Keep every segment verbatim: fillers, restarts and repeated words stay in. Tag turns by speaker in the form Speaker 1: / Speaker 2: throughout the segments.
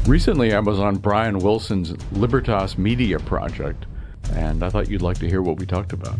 Speaker 1: Recently, I was on Brian Wilson's Libertas Media project, and I thought you'd like to hear what we talked about.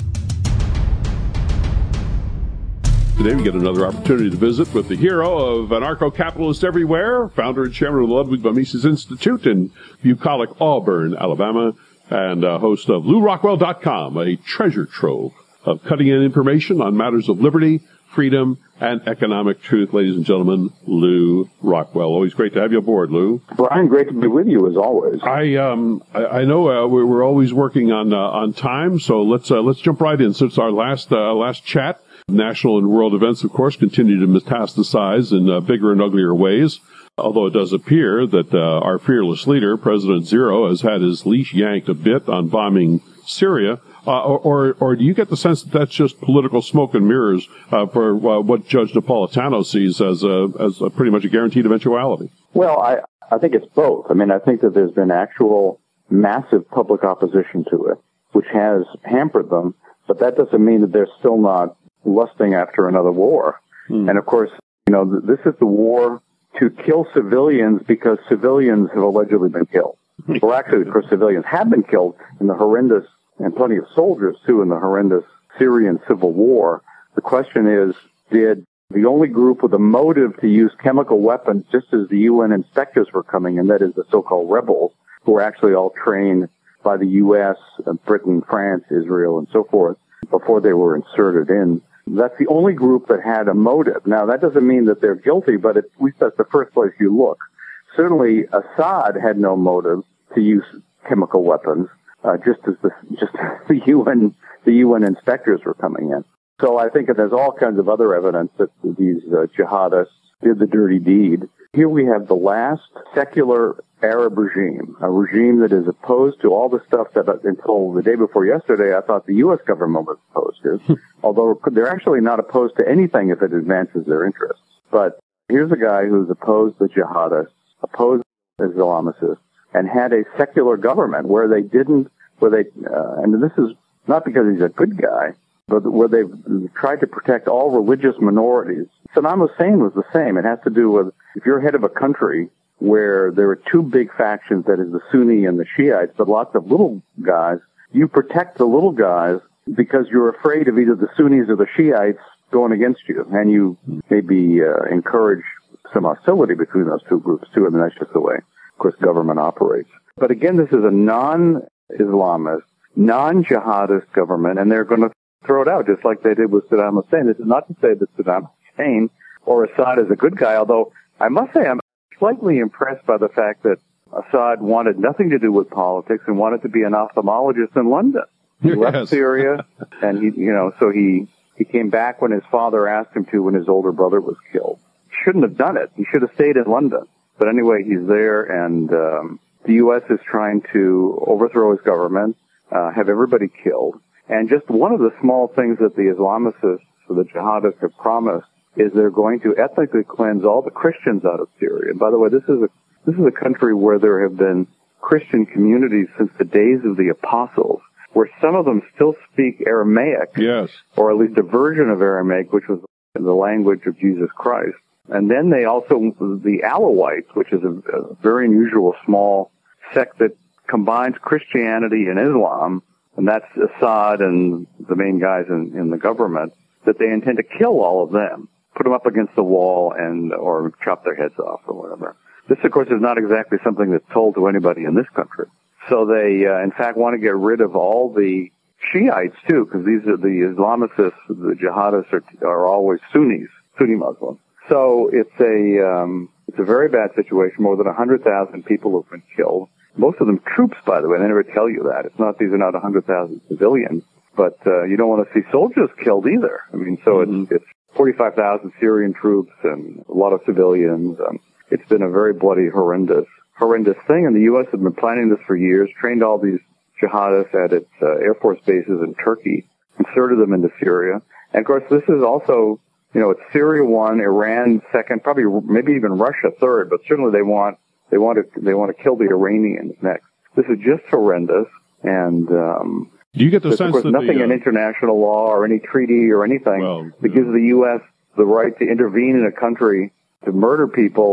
Speaker 2: Today we get another opportunity to visit with the hero of anarcho-capitalists everywhere, founder and chairman of the Ludwig von Mises Institute in bucolic Auburn, Alabama, and uh, host of Lew Rockwell dot com, a treasure trove of cutting-edge information on matters of liberty, freedom, and economic truth. Ladies and gentlemen, Lew Rockwell. Always great to have you aboard, Lew.
Speaker 3: Brian, great to be with you as always.
Speaker 2: I um I, I know uh, we're, we're always working on uh, on time, so let's uh, let's jump right in. Since our last uh, last chat, national and world events, of course, continue to metastasize in uh, bigger and uglier ways. Although it does appear that uh, our fearless leader, President Zero, has had his leash yanked a bit on bombing Syria. Uh, or, or, or do you get the sense that that's just political smoke and mirrors uh, for uh, what Judge Napolitano sees as a, as a pretty much a guaranteed eventuality?
Speaker 3: Well, I, I think it's both. I mean, I think that there's been actual massive public opposition to it, which has hampered them, but that doesn't mean that they're still not lusting after another war. Hmm. And of course, you know, this is the war to kill civilians because civilians have allegedly been killed. Well, actually, of course, civilians have been killed in the horrendous, and plenty of soldiers, too, in the horrendous Syrian civil war. The question is, did the only group with a motive to use chemical weapons, just as the U N inspectors were coming in, that is the so-called rebels, who were actually all trained by the U S, Britain, France, Israel, and so forth, before they were inserted in. That's the only group that had a motive. Now, that doesn't mean that they're guilty, but at least that's the first place you look. Certainly, Assad had no motive to use chemical weapons. Uh, just as the just the U N the U N inspectors were coming in. So I think that there's all kinds of other evidence that these uh, jihadists did the dirty deed. Here we have the last secular Arab regime, a regime that is opposed to all the stuff that until the day before yesterday I thought the U S government was opposed to, although they're actually not opposed to anything if it advances their interests. But here's a guy who's opposed the jihadists, opposed the Islamicists, and had a secular government where they didn't, where they, uh, and this is not because he's a good guy, but where they've tried to protect all religious minorities. Saddam Hussein was the same. It has to do with, if you're head of a country where there are two big factions, that is the Sunni and the Shiites, but lots of little guys, you protect the little guys because you're afraid of either the Sunnis or the Shiites going against you, and you maybe uh, encourage some hostility between those two groups too. I mean, that's just the way, of course, government operates. But again, this is a non-Islamist, non-jihadist government, and they're going to throw it out just like they did with Saddam Hussein. This is not to say that Saddam Hussein or Assad is a good guy, although I must say I'm slightly impressed by the fact that Assad wanted nothing to do with politics and wanted to be an ophthalmologist in London. He yes. left Syria, and he, you know, so he, he came back when his father asked him to when his older brother was killed. Shouldn't have done it. He should have stayed in London. But anyway, he's there, and um, the U S is trying to overthrow his government, uh, have everybody killed. And just one of the small things that the Islamicists or the jihadists have promised is they're going to ethnically cleanse all the Christians out of Syria. And by the way, this is a this is a country where there have been Christian communities since the days of the apostles, where some of them still speak Aramaic,
Speaker 2: yes,
Speaker 3: or at least a version of Aramaic, which was the language of Jesus Christ. And then they also, the Alawites, which is a, a very unusual small sect that combines Christianity and Islam, and that's Assad and the main guys in, in the government, that they intend to kill all of them, put them up against the wall and, or chop their heads off or whatever. This, of course, is not exactly something that's told to anybody in this country. So they, uh, in fact, want to get rid of all the Shiites, too, because these are the Islamicists, the jihadists are, are always Sunnis, Sunni Muslims. So it's a, um, it's a very bad situation. More than one hundred thousand people have been killed. Most of them troops, by the way. They never tell you that. It's not, these are not one hundred thousand civilians, but, uh, you don't want to see soldiers killed either. I mean, so mm-hmm. it's, it's forty-five thousand Syrian troops and a lot of civilians. Um, it's been a very bloody, horrendous, horrendous thing. And the U S has been planning this for years, trained all these jihadists at its uh, Air Force bases in Turkey, inserted them into Syria. And of course, this is also, you know, it's Syria one, Iran second, probably maybe even Russia third, but certainly they want, they want to, they want to kill the Iranians next. This is just horrendous. And, um,
Speaker 2: do you get the sense
Speaker 3: of course,
Speaker 2: that
Speaker 3: nothing
Speaker 2: the, uh,
Speaker 3: in international law or any treaty or anything
Speaker 2: well,
Speaker 3: that gives the U S the right to intervene in a country to murder people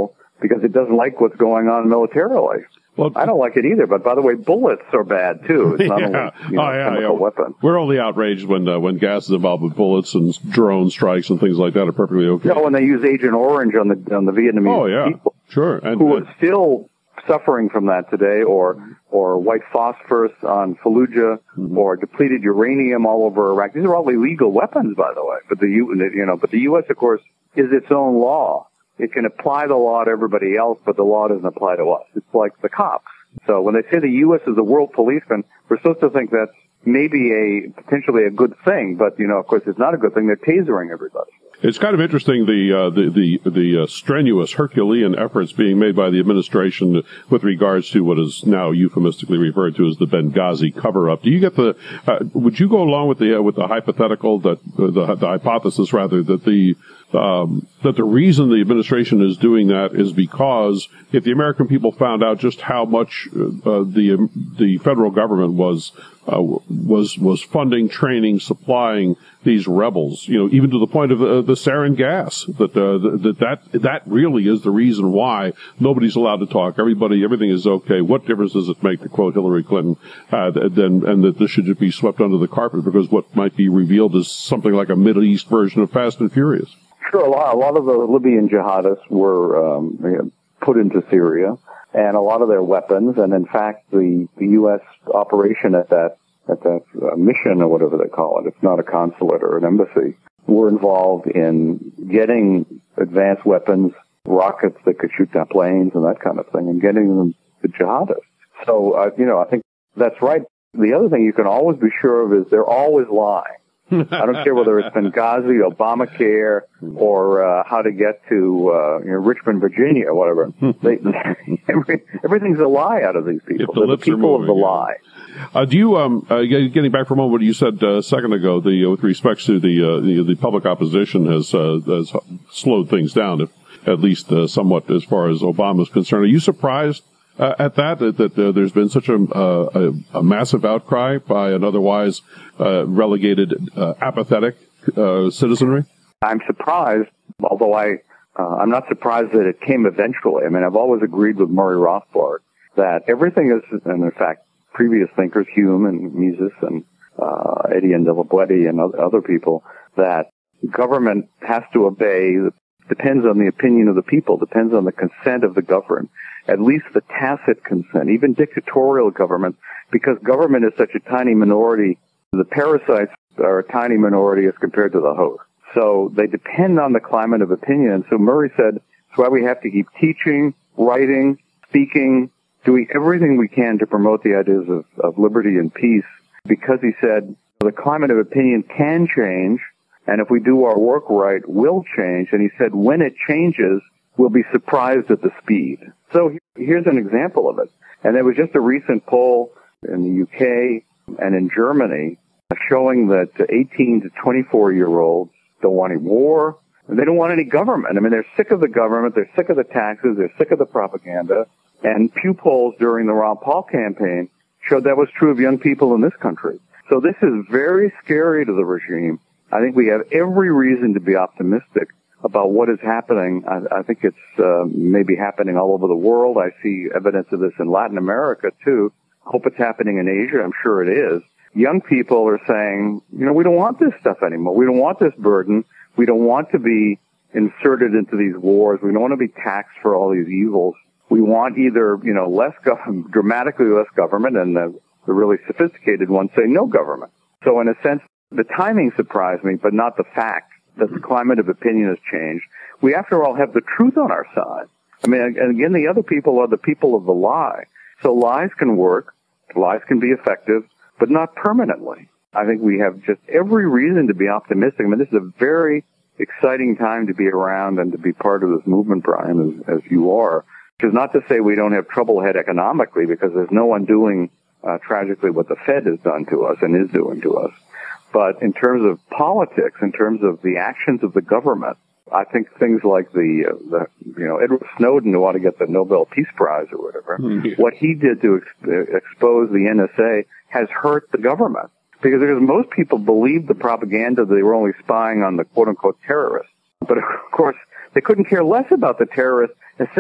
Speaker 3: because it doesn't like what's going on militarily. Well, I don't like it either, but by the way, bullets are bad too. It's not
Speaker 2: yeah.
Speaker 3: only you know,
Speaker 2: oh, yeah,
Speaker 3: chemical
Speaker 2: yeah.
Speaker 3: weapons.
Speaker 2: We're only outraged when uh, when gas is involved with bullets and drone strikes and things like that are perfectly okay.
Speaker 3: You know, when they use Agent Orange on the on the Vietnamese
Speaker 2: oh, yeah.
Speaker 3: people,
Speaker 2: sure, and,
Speaker 3: who
Speaker 2: uh,
Speaker 3: are still suffering from that today, or or white phosphorus on Fallujah, mm-hmm. or depleted uranium all over Iraq. These are all illegal weapons, by the way. But the U, you know, but the U S, of course, is its own law. It can apply the law to everybody else, but the law doesn't apply to us. It's like the cops. So when they say the U S is a world policeman, we're supposed to think that's maybe a potentially a good thing, but you know, of course, it's not a good thing. They're tasering everybody.
Speaker 2: It's kind of interesting the uh, the the, the uh, strenuous Herculean efforts being made by the administration with regards to what is now euphemistically referred to as the Benghazi cover-up. Do you get the? Uh, would you go along with the uh, with the hypothetical that uh, the, the hypothesis rather that the um, that the reason the administration is doing that is because if the American people found out just how much uh, the um, the federal government was uh, was was funding, training, supplying these rebels, you know, even to the point of uh, the sarin gas, that, uh, that that that really is the reason why nobody's allowed to talk. Everybody, everything is okay. What difference does it make, to quote Hillary Clinton, uh, then, and that this should just be swept under the carpet because what might be revealed is something like a Middle East version of Fast and Furious.
Speaker 3: Sure, a lot, a lot of the Libyan jihadists were um, you know, put into Syria, and a lot of their weapons, and in fact, the, the U S operation at that at that uh, mission or whatever they call it, it's not a consulate or an embassy, were involved in getting advanced weapons, rockets that could shoot down planes and that kind of thing, and getting them to jihadists. So, uh, you know, I think that's right. The other thing you can always be sure of is they're always lying. I don't care whether it's Benghazi, Obamacare, or uh, how to get to uh, you know, Richmond, Virginia, or whatever. They, every, everything's a lie out of these people.
Speaker 2: The
Speaker 3: They're the people moving, of the yeah. lie.
Speaker 2: Uh, do you, um, uh, getting back for a moment, what you said uh, a second ago, the uh, with respect to the, uh, the the public opposition has uh, has slowed things down, if at least uh, somewhat, as far as Obama is concerned. Are you surprised uh, at that that, that uh, there's been such a, uh, a a massive outcry by an otherwise uh, relegated, uh, apathetic uh, citizenry?
Speaker 3: I'm surprised, although I uh, I'm not surprised that it came eventually. I mean, I've always agreed with Murray Rothbard that everything is, and in fact, previous thinkers, Hume and Mises and uh, Etienne de la Boétie and other people, that government has to obey, depends on the opinion of the people, depends on the consent of the governed, at least the tacit consent, even dictatorial government, because government is such a tiny minority, the parasites are a tiny minority as compared to the host. So they depend on the climate of opinion. And so Murray said, that's why we have to keep teaching, writing, speaking, doing everything we can to promote the ideas of, of liberty and peace, because he said the climate of opinion can change, and if we do our work right, will change. And he said when it changes, we'll be surprised at the speed. So here's an example of it. And there was just a recent poll in the U K and in Germany showing that eighteen to twenty-four-year-olds don't want any war, and they don't want any government. I mean, they're sick of the government, they're sick of the taxes, they're sick of the propaganda. And Pew polls during the Ron Paul campaign showed that was true of young people in this country. So this is very scary to the regime. I think we have every reason to be optimistic about what is happening. I, I think it's uh, maybe happening all over the world. I see evidence of this in Latin America, too. I hope it's happening in Asia. I'm sure it is. Young people are saying, you know, we don't want this stuff anymore. We don't want this burden. We don't want to be inserted into these wars. We don't want to be taxed for all these evils. We want either, you know, less gov- dramatically less government, and the, the really sophisticated ones say no government. So in a sense, the timing surprised me, but not the fact that the climate of opinion has changed. We, after all, have the truth on our side. I mean, and again, the other people are the people of the lie. So lies can work, lies can be effective, but not permanently. I think we have just every reason to be optimistic. I mean, this is a very exciting time to be around and to be part of this movement, Brian, as, as you are. Which is not to say we don't have trouble ahead economically, because there's no undoing, uh, tragically, what the Fed has done to us and is doing to us. But in terms of politics, in terms of the actions of the government, I think things like the, uh, the you know, Edward Snowden, who ought to get the Nobel Peace Prize or whatever, yeah. what he did to ex- expose the N S A has hurt the government. Because, because most people believed the propaganda that they were only spying on the quote-unquote terrorists. But, of course, they couldn't care less about the terrorists, except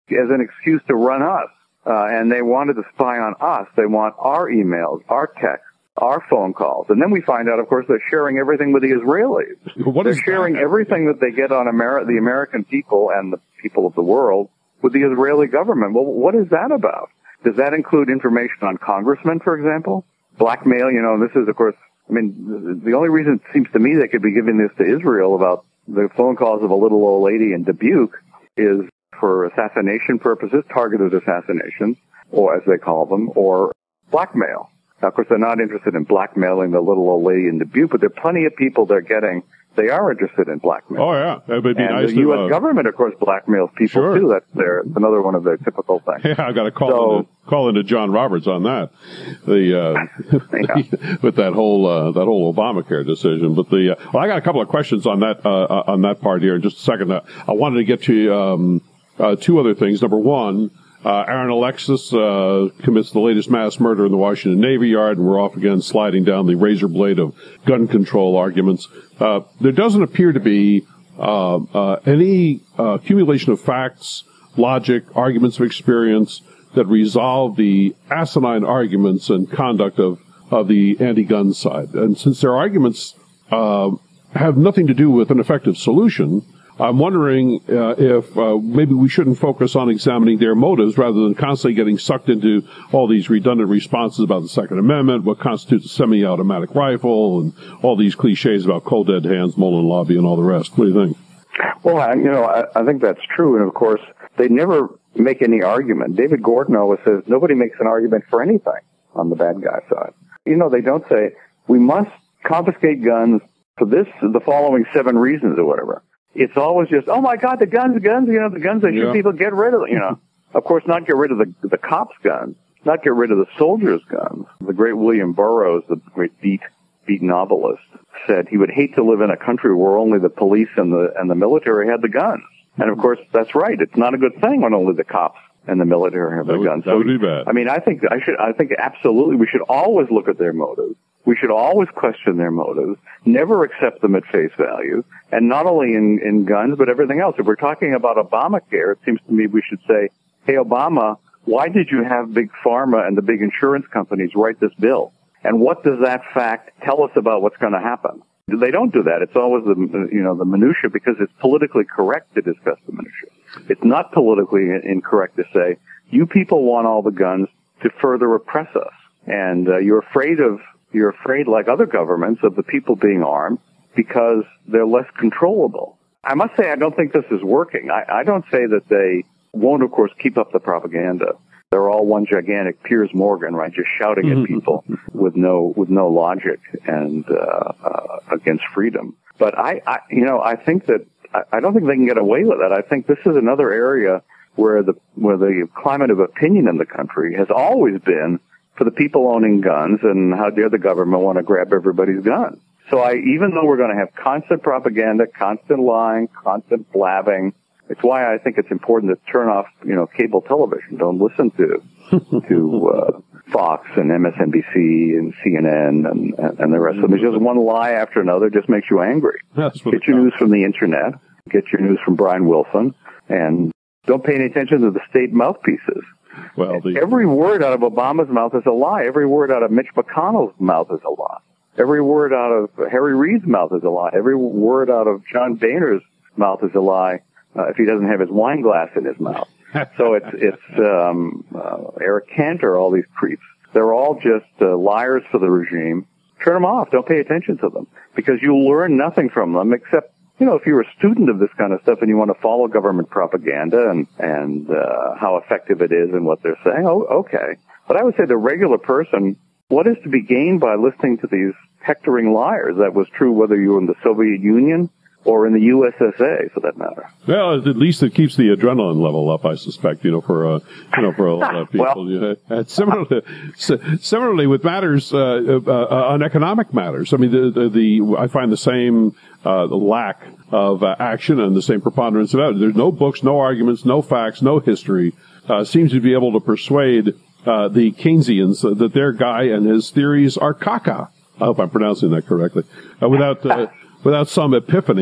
Speaker 3: as an excuse to run us. Uh, and they wanted to spy on us. They want our emails, our texts, our phone calls. And then we find out, of course, they're sharing everything with the Israelis.
Speaker 2: What
Speaker 3: they're
Speaker 2: is
Speaker 3: sharing
Speaker 2: that?
Speaker 3: everything that they get on Ameri- the American people and the people of the world with the Israeli government. Well, what is that about? Does that include information on congressmen, for example? Blackmail, you know, this is, of course, I mean, the only reason it seems to me they could be giving this to Israel about the phone calls of a little old lady in Dubuque is for assassination purposes, targeted assassinations, or as they call them, or blackmail. Now, of course, they're not interested in blackmailing the little old lady in Dubuque, but there are plenty of people they're getting. They are interested in blackmail.
Speaker 2: Oh, yeah. That would be
Speaker 3: and
Speaker 2: nice
Speaker 3: the U S
Speaker 2: to, uh,
Speaker 3: government, of course, blackmails people,
Speaker 2: sure.
Speaker 3: too. That's their, it's another one of their typical things.
Speaker 2: Yeah, I got to call,
Speaker 3: So-
Speaker 2: into, call into John Roberts on that. The, uh,
Speaker 3: Yeah.
Speaker 2: with that whole, uh, that whole Obamacare decision. But the, uh, well, I got a couple of questions on that, uh, uh, on that part here in just a second. Uh, I wanted to get to, um, uh, two other things. Number one, Uh, Aaron Alexis uh, commits the latest mass murder in the Washington Navy Yard, and we're off again sliding down the razor blade of gun control arguments. Uh, there doesn't appear to be uh, uh, any uh, accumulation of facts, logic, arguments of experience that resolve the asinine arguments and conduct of, of the anti-gun side. And since their arguments uh, have nothing to do with an effective solution, I'm wondering uh, if uh, maybe we shouldn't focus on examining their motives rather than constantly getting sucked into all these redundant responses about the Second Amendment, what constitutes a semi-automatic rifle, and all these cliches about cold dead hands, Mullen Lobby, and all the rest. What do you think?
Speaker 3: Well, I, you know, I, I think that's true. And, of course, they never make any argument. David Gordon always says nobody makes an argument for anything on the bad guy side. You know, they don't say we must confiscate guns for this, the following seven reasons or whatever. It's always just, oh, my God, the guns, guns, you know, the guns, they shoot
Speaker 2: Yeah.
Speaker 3: people, get rid of them, you know. Of course, not get rid of the, the cops' guns, not get rid of the soldiers' guns. The great William Burroughs, the great beat, beat novelist, said he would hate to live in a country where only the police and the, and the military had the guns. And, of course, that's right. It's not a good thing when only the cops and the military have
Speaker 2: That
Speaker 3: the
Speaker 2: would,
Speaker 3: guns.
Speaker 2: that would be bad.
Speaker 3: I mean, I think I should. I think absolutely we should always look at their motives. We should always question their motives. Never accept them at face value. And not only in, in guns, but everything else. If we're talking about Obamacare, it seems to me we should say, "Hey, Obama, why did you have big pharma and the big insurance companies write this bill? And what does that fact tell us about what's going to happen?" They don't do that. It's always the you know the minutia because it's politically correct to discuss the minutia. It's not politically incorrect to say, you people want all the guns to further oppress us. And uh, you're afraid of, you're afraid, like other governments, of the people being armed because they're less controllable. I must say I don't think this is working. I, I don't say that they won't, of course, keep up the propaganda. They're all one gigantic Piers Morgan, right, just shouting at people with no with no logic and uh, uh, against freedom. But I, I, you know, I think that I don't think they can get away with it. I think this is another area where the where the climate of opinion in the country has always been for the people owning guns, and how dare the government want to grab everybody's guns. So I, even though we're going to have constant propaganda, constant lying, constant blabbing, it's why I think it's important to turn off, you know, cable television. Don't listen to to uh, Fox and M S N B C and C N N and, and, and the rest of them. It's just one lie after another just makes you angry.
Speaker 2: That's what
Speaker 3: Get your news from the internet. Get your news from Brian Wilson. And don't pay any attention to the state mouthpieces.
Speaker 2: Well, the,
Speaker 3: Every word out of Obama's mouth is a lie. Every word out of Mitch McConnell's mouth is a lie. Every word out of Harry Reid's mouth is a lie. Every word out of John Boehner's mouth is a lie uh, if he doesn't have his wine glass in his mouth. So it's it's um, uh, Eric Cantor, all these creeps. They're all just uh, liars for the regime. Turn them off. Don't pay attention to them because you'll learn nothing from them except, you know, if you're a student of this kind of stuff and you want to follow government propaganda and and uh, how effective it is and what they're saying, oh, okay. But I would say the regular person, what is to be gained by listening to these hectoring liars? That was true whether you were in the Soviet Union or in the U S S A, for that matter.
Speaker 2: well, at least it keeps the adrenaline level up, I suspect. You know, for uh, you know, for a lot of people.
Speaker 3: Well,
Speaker 2: you know, and similarly, similarly with matters uh, uh, on economic matters. I mean, the the, the I find the same uh, the lack of uh, action and the same preponderance of evidence. There's no books, no arguments, no facts, no history. Uh, seems to be able to persuade uh, the Keynesians that their guy and his theories are caca. I hope I'm pronouncing that correctly. Uh, without uh, without some epiphany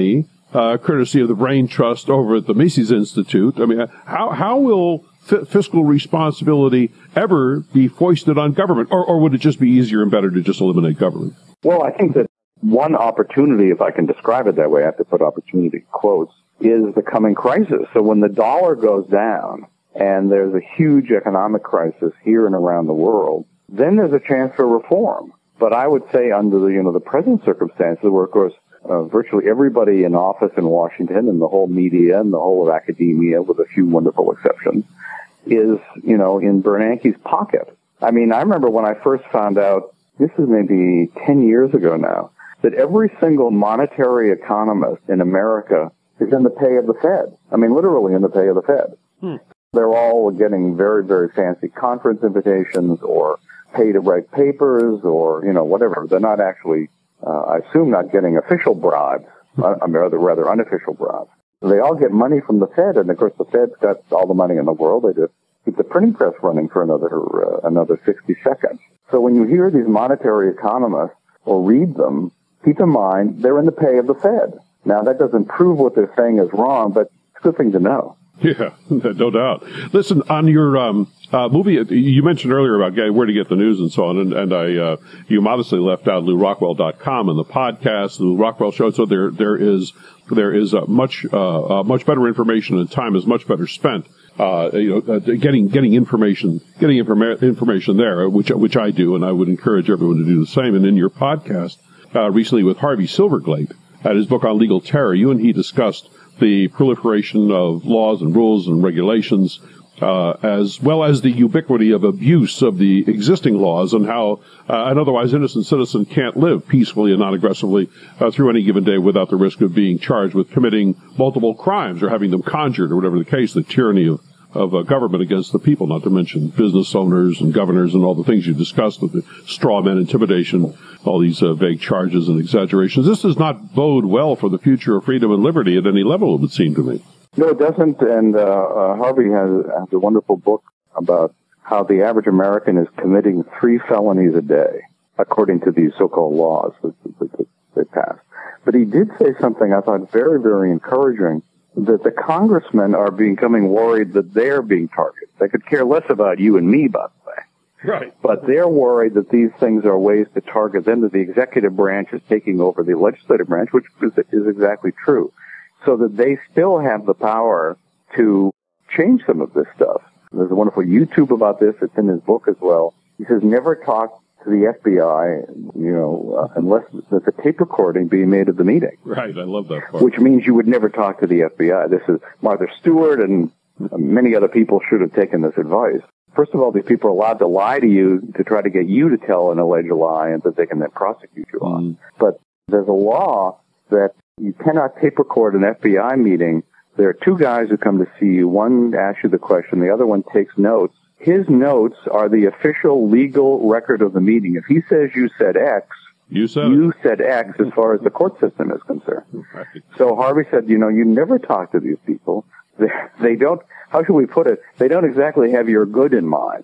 Speaker 2: uh, courtesy of the Brain Trust over at the Mises Institute. I mean, how how will f- fiscal responsibility ever be foisted on government, or, or would it just be easier and better to just eliminate government?
Speaker 3: Well, I think that one opportunity, if I can describe it that way, I have to put opportunity in quotes, is the coming crisis. So when the dollar goes down and there's a huge economic crisis here and around the world, then there's a chance for reform. But I would say under the, you know, the present circumstances where, of course, uh, virtually everybody in office in Washington and the whole media and the whole of academia, with a few wonderful exceptions, is, you know, in Bernanke's pocket. I mean, I remember when I first found out, this is maybe ten years ago now, that every single monetary economist in America is in the pay of the Fed. I mean, literally in the pay of the Fed. Hmm. They're all getting very, very fancy conference invitations or pay to write papers or, you know, whatever. They're not actually, uh, I assume, not getting official bribes, uh, rather, rather unofficial bribes. They all get money from the Fed, and of course the Fed's got all the money in the world. They just keep the printing press running for another, uh, another sixty seconds. So when you hear these monetary economists or read them, keep in mind they're in the pay of the Fed. Now, that doesn't prove what they're saying is wrong, but it's a good thing to know.
Speaker 2: Yeah, no doubt. Listen, on your um, uh, movie, you mentioned earlier about getting, where to get the news and so on, and, and I, uh, you modestly left out Lew Rockwell dot com and the podcast, the Lew Rockwell Show. So there, there is, there is uh, much, uh, uh, much better information, and time is much better spent. Uh, you know, uh, getting getting information, getting informa- information there, which which I do, and I would encourage everyone to do the same. And in your podcast uh, recently with Harvey Silverglate, at his book on legal terror, you and he discussed the proliferation of laws and rules and regulations, uh, as well as the ubiquity of abuse of the existing laws, and how uh, an otherwise innocent citizen can't live peacefully and non-aggressively uh, through any given day without the risk of being charged with committing multiple crimes or having them conjured, or whatever the case, the tyranny of of uh, government against the people, not to mention business owners and governors and all the things you discussed with the straw man intimidation, all these uh, vague charges and exaggerations. This does not bode well for the future of freedom and liberty at any level, it would seem to me.
Speaker 3: No, it doesn't. And uh, uh, Harvey has, has a wonderful book about how the average American is committing three felonies a day, according to these so-called laws that, that, that they passed. But he did say something I thought very, very encouraging, that the congressmen are becoming worried that they're being targeted. They could care less about you and me, by the way.
Speaker 2: Right.
Speaker 3: But they're worried that these things are ways to target them, that the executive branch is taking over the legislative branch, which is, is exactly true. So that they still have the power to change some of this stuff. There's a wonderful YouTube about this. It's in his book as well. He says, never talk to the F B I, you know, uh, unless there's a tape recording being made of the meeting.
Speaker 2: Right, I love that part.
Speaker 3: Which means you would never talk to the F B I. This is Martha Stewart and many other people should have taken this advice. First of all, these people are allowed to lie to you to try to get you to tell an alleged lie and that they can then prosecute you on. Mm. But there's a law that you cannot tape record an F B I meeting. There are two guys who come to see you. One asks you the question, the other one takes notes. His notes are the official legal record of the meeting. If he says you said X,
Speaker 2: you said,
Speaker 3: you said X as far as the court system is concerned. Right. So Harvey said, you know, you never talk to these people. They, they don't, how should we put it? They don't exactly have your good in mind.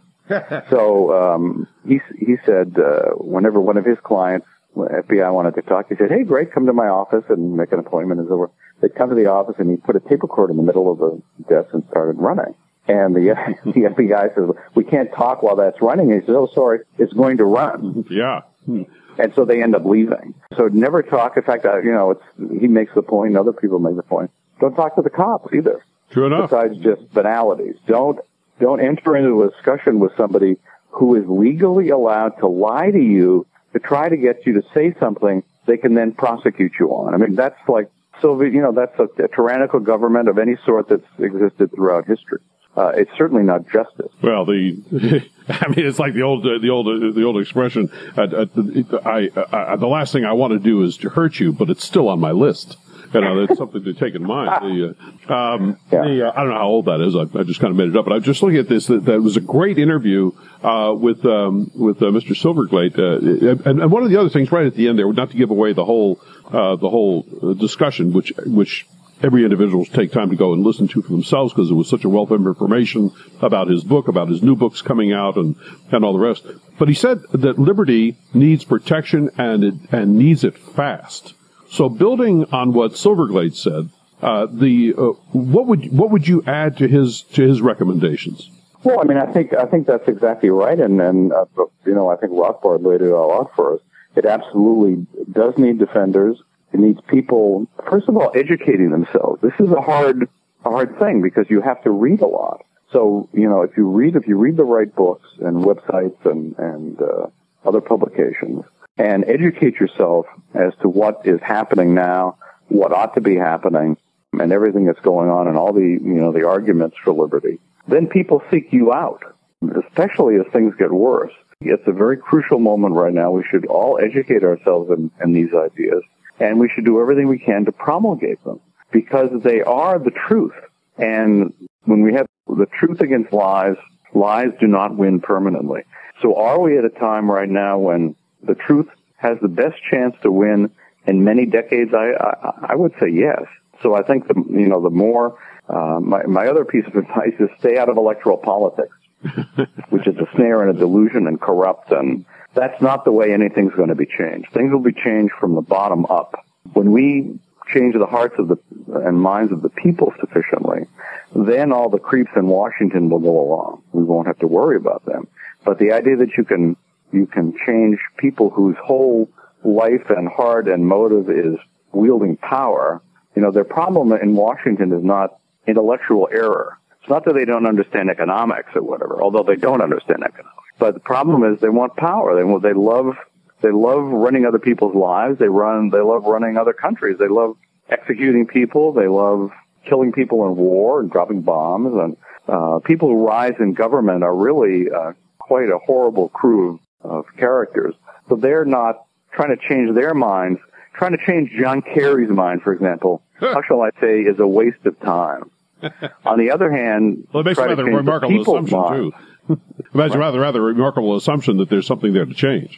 Speaker 3: So um, he, he said uh, whenever one of his clients, F B I, wanted to talk, he said, hey, great, come to my office and make an appointment. And so they'd come to the office and he put a tape recorder in the middle of the desk and started running. And the, the F B I says, we can't talk while that's running. And he says, oh, sorry, it's going to run.
Speaker 2: Yeah.
Speaker 3: And so they end up leaving. So never talk. In fact, I, you know, it's, he makes the point, and other people make the point. Don't talk to the cops either.
Speaker 2: True enough.
Speaker 3: Besides just banalities. Don't, don't enter into a discussion with somebody who is legally allowed to lie to you to try to get you to say something they can then prosecute you on. I mean, that's like Soviet, you know, that's a, a tyrannical government of any sort that's existed throughout history. Uh, it's certainly not justice.
Speaker 2: Well, the, I mean, it's like the old, uh, the old, uh, the old expression. Uh, uh, I, I, the last thing I want to do is to hurt you, but it's still on my list. You know, that's something to take in mind. The, uh, um, yeah. the, uh, I don't know how old that is. I, I just kind of made it up. But I was just looking at this. That, that was a great interview uh, with um, with uh, Mister Silverglate. Uh, and, and one of the other things right at the end there, not to give away the whole uh, the whole discussion, which which. Every individual should take time to go and listen to for themselves because it was such a wealth of information about his book, about his new books coming out, and, and all the rest. But he said that liberty needs protection and it, and needs it fast. So building on what Silverglade said, uh, the uh, what would what would you add to his to his recommendations?
Speaker 3: Well, I mean, I think I think that's exactly right, and and uh, you know, I think Rothbard laid it all out for us. It absolutely does need defenders. It needs people, first of all, educating themselves. This is a hard a hard thing because you have to read a lot. So, you know, if you read if you read the right books and websites and and uh, other publications, and educate yourself as to what is happening now, what ought to be happening, and everything that's going on, and all the, you know, the arguments for liberty, then people seek you out, especially as things get worse. It's a very crucial moment right now. We should all educate ourselves in, in these ideas, and we should do everything we can to promulgate them, because they are the truth. And when we have the truth against lies, lies do not win permanently. So are we at a time right now when the truth has the best chance to win in many decades? I, I, I would say yes. So I think the, you know, the more, uh, my, my other piece of advice is stay out of electoral politics, which is a snare and a delusion and corrupt, and that's not the way anything's going to be changed. Things will be changed from the bottom up. When we change the hearts of the and minds of the people sufficiently, then all the creeps in Washington will go along. We won't have to worry about them. But the idea that you can you can change people whose whole life and heart and motive is wielding power, you know, their problem in Washington is not intellectual error. It's not that they don't understand economics or whatever, although they don't understand economics. But the problem is they want power. They they love they love running other people's lives. They run they love running other countries. They love executing people. They love killing people in war and dropping bombs. And uh, people who rise in government are really uh, quite a horrible crew of, of characters. So they're not trying to change their minds. Trying to change John Kerry's mind, for example, how shall I say, is a waste of time. On the other hand,
Speaker 2: well, it makes a rather remarkable assumption mind. too. Imagine right. rather rather remarkable assumption that there's something there to change.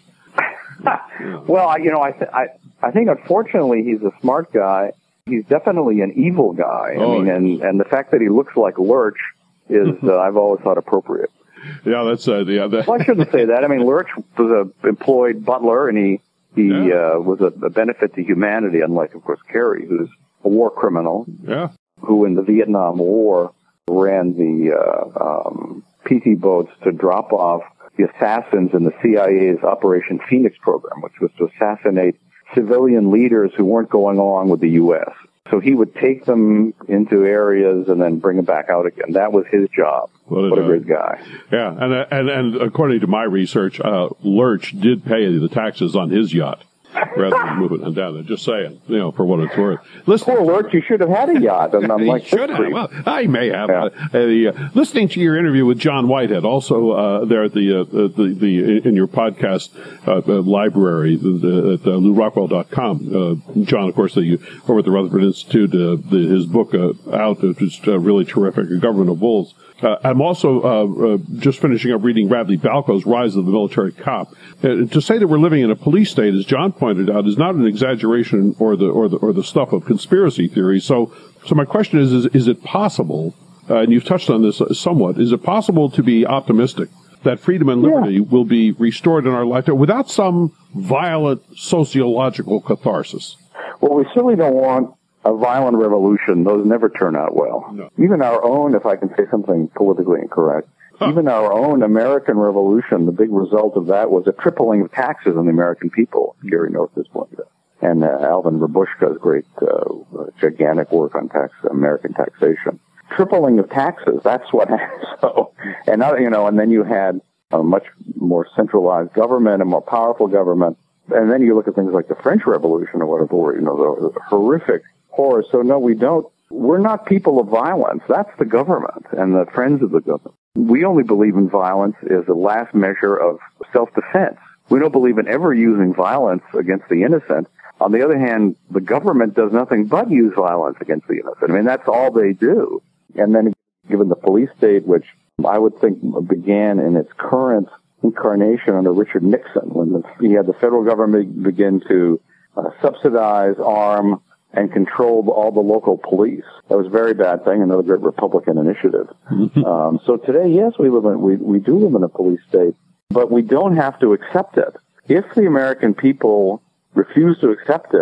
Speaker 3: Well, I, you know, I, th- I I think unfortunately he's a smart guy. He's definitely an evil guy.
Speaker 2: Oh,
Speaker 3: I mean,
Speaker 2: yes.
Speaker 3: and and the fact that he looks like Lurch is uh, I've always thought appropriate.
Speaker 2: Yeah, that's uh, yeah. That...
Speaker 3: Well, I shouldn't say that. I mean, Lurch was a employed butler, and he he yeah. uh, was a, a benefit to humanity, unlike, of course, Kerry, who's a war criminal.
Speaker 2: Yeah.
Speaker 3: Who in the Vietnam War ran the uh, um, P T boats to drop off the assassins in the C I A's Operation Phoenix program, which was to assassinate civilian leaders who weren't going along with the U S. So he would take them into areas and then bring them back out again. That was his job. What, what a great guy.
Speaker 2: Yeah, and and and according to my research, uh, Lurch did pay the taxes on his yacht rather than moving it down there. Just saying, you know, for what it's worth.
Speaker 3: Listen, poor Lurch, you should have had a yacht. And I'm like,
Speaker 2: he should have. Well, I may have. Yeah. Uh, uh, listening to your interview with John Whitehead, also uh, there at the, uh, the the in your podcast uh, uh, library the, the, at uh, Lew Rockwell dot com. Uh, John, of course, the, over at the Rutherford Institute, uh, the, his book uh, out, which is uh, really terrific, Government of Wolves. Uh, I'm also uh, uh, just finishing up reading Radley Balco's Rise of the Military Cop. Uh, to say that we're living in a police state, as John pointed out, is not an exaggeration or the or the or the stuff of conspiracy theory. So, so my question is: Is, is it possible? Uh, and you've touched on this somewhat. Is it possible to be optimistic that freedom and liberty yeah. will be restored in our lifetime without some violent sociological catharsis?
Speaker 3: Well, we certainly don't want a violent revolution. Those never turn out well.
Speaker 2: No.
Speaker 3: Even our own, if I can say something politically incorrect, huh. even our own American Revolution, the big result of that was a tripling of taxes on the American people. Gary North has pointed out. And uh, Alvin Babushka's great, uh, gigantic work on tax, American taxation. Tripling of taxes, that's what happened. So, and, uh, you know, and then you had a much more centralized government, a more powerful government. And then you look at things like the French Revolution or whatever, where, you know, the, the horrific horror. So no, we don't. We're not people of violence. That's the government and the friends of the government. We only believe in violence as the last measure of self-defense. We don't believe in ever using violence against the innocent. On the other hand, the government does nothing but use violence against the innocent. I mean, that's all they do. And then given the police state, which I would think began in its current incarnation under Richard Nixon, when the, he had the federal government begin to uh, subsidize, arm, and controlled all the local police. That was a very bad thing, another great Republican initiative. um, so today, yes, we live in, we, we do live in a police state, but we don't have to accept it. If the American people refuse to accept it,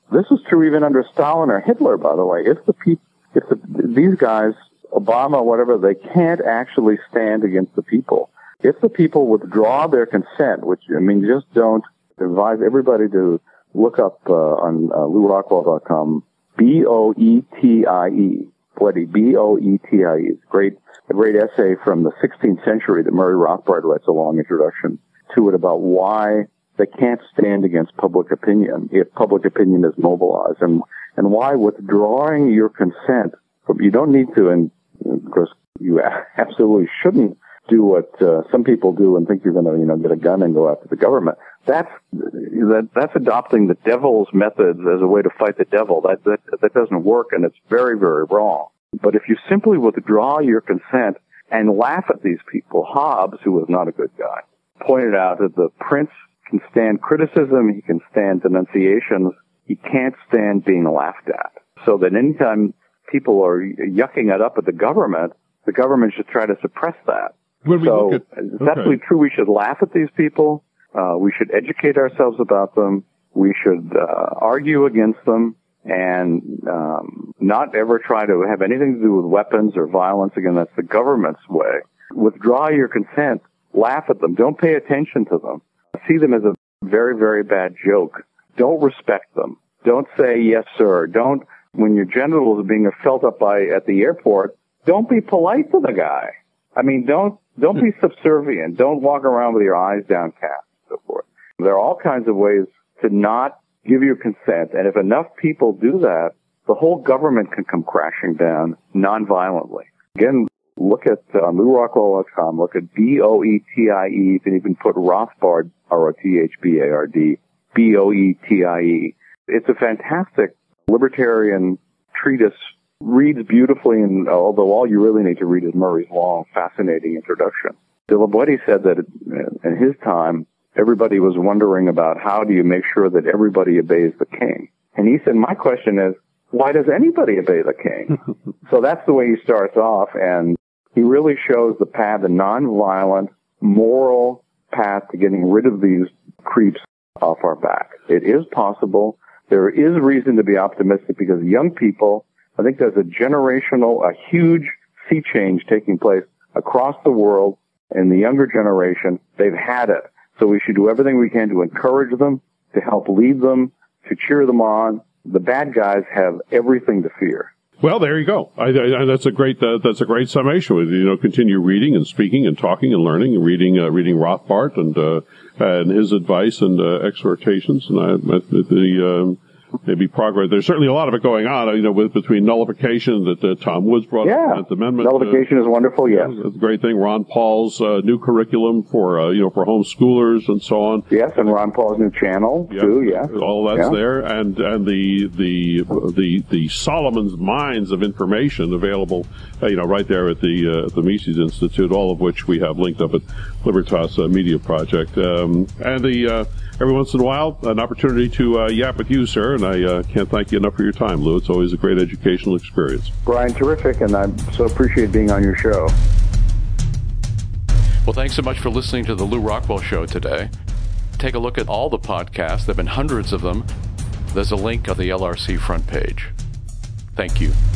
Speaker 3: This was true even under Stalin or Hitler, by the way. If the people, if the, these guys, Obama, whatever, they can't actually stand against the people. If the people withdraw their consent, which, I mean, just don't advise everybody to look up uh, on uh, Lew Rockwell dot com, B O E T I E, Boetie, B O E T I E. It's a great, a great essay from the sixteenth century that Murray Rothbard writes a long introduction to it about why they can't stand against public opinion if public opinion is mobilized, and and why withdrawing your consent from, you don't need to, and of course you absolutely shouldn't do what uh, some people do and think you're going to, you know, get a gun and go after the government. That's that, that's adopting the devil's methods as a way to fight the devil. That, that that doesn't work, and it's very, very wrong. But if you simply withdraw your consent and laugh at these people, Hobbes, who was not a good guy, pointed out that the prince can stand criticism, he can stand denunciations, he can't stand being laughed at. So that anytime people are yucking it up at the government, the government should try to suppress that.
Speaker 2: When we
Speaker 3: so
Speaker 2: look at,
Speaker 3: it's
Speaker 2: okay.
Speaker 3: absolutely true. We should laugh at these people. Uh, we should educate ourselves about them. We should uh, argue against them, and um, not ever try to have anything to do with weapons or violence. Again, that's the government's way. Withdraw your consent. Laugh at them. Don't pay attention to them. See them as a very, very bad joke. Don't respect them. Don't say yes, sir. Don't, when your genitals are being felt up by at the airport, don't be polite to the guy. I mean, don't don't be subservient. Don't walk around with your eyes downcast and so forth. There are all kinds of ways to not give your consent, and if enough people do that, the whole government can come crashing down nonviolently. Again, look at uh, Lew Rockwell dot com. Look at B O E T I E. You can even put Rothbard, R O T H B A R D, B O E T I E. It's a fantastic libertarian treatise. Reads beautifully, and although all you really need to read is Murray's long, fascinating introduction. Boetie said that in his time, everybody was wondering about how do you make sure that everybody obeys the king. And he said, my question is, why does anybody obey the king? So that's the way he starts off, and he really shows the path, the nonviolent, moral path to getting rid of these creeps off our back. It is possible. There is reason to be optimistic because young people, I think there's a generational, a huge sea change taking place across the world in the younger generation. They've had it. So we should do everything we can to encourage them, to help lead them, to cheer them on. The bad guys have everything to fear.
Speaker 2: Well, there you go. I, I, that's a great uh, that's a great summation. You know, continue reading and speaking and talking and learning and reading uh, reading Rothbard and uh, and his advice and uh, exhortations and I, the. Um, Maybe progress. There's certainly a lot of it going on, you know, with between nullification that uh, Tom Woods brought
Speaker 3: yeah.
Speaker 2: up, the Tenth Amendment.
Speaker 3: Nullification
Speaker 2: uh,
Speaker 3: is wonderful, yes.
Speaker 2: That's a great thing. Ron Paul's uh, new curriculum for, uh, you know, for homeschoolers and so on.
Speaker 3: Yes, and Ron Paul's new channel,
Speaker 2: yeah.
Speaker 3: too, yeah.
Speaker 2: All that's
Speaker 3: yeah.
Speaker 2: there. And and the, the, the, the Solomon's Mines of information available, uh, you know, right there at the, uh, at the Mises Institute, all of which we have linked up at Libertas uh, Media Project. Um, and the, uh, every once in a while, an opportunity to uh, yap with you, sir, and I uh, can't thank you enough for your time, Lew. It's always a great educational experience.
Speaker 3: Brian, terrific, and I so appreciate being on your show.
Speaker 1: Well, thanks so much for listening to the Lew Rockwell Show today. Take a look at all the podcasts. There have been hundreds of them. There's a link on the L R C front page. Thank you.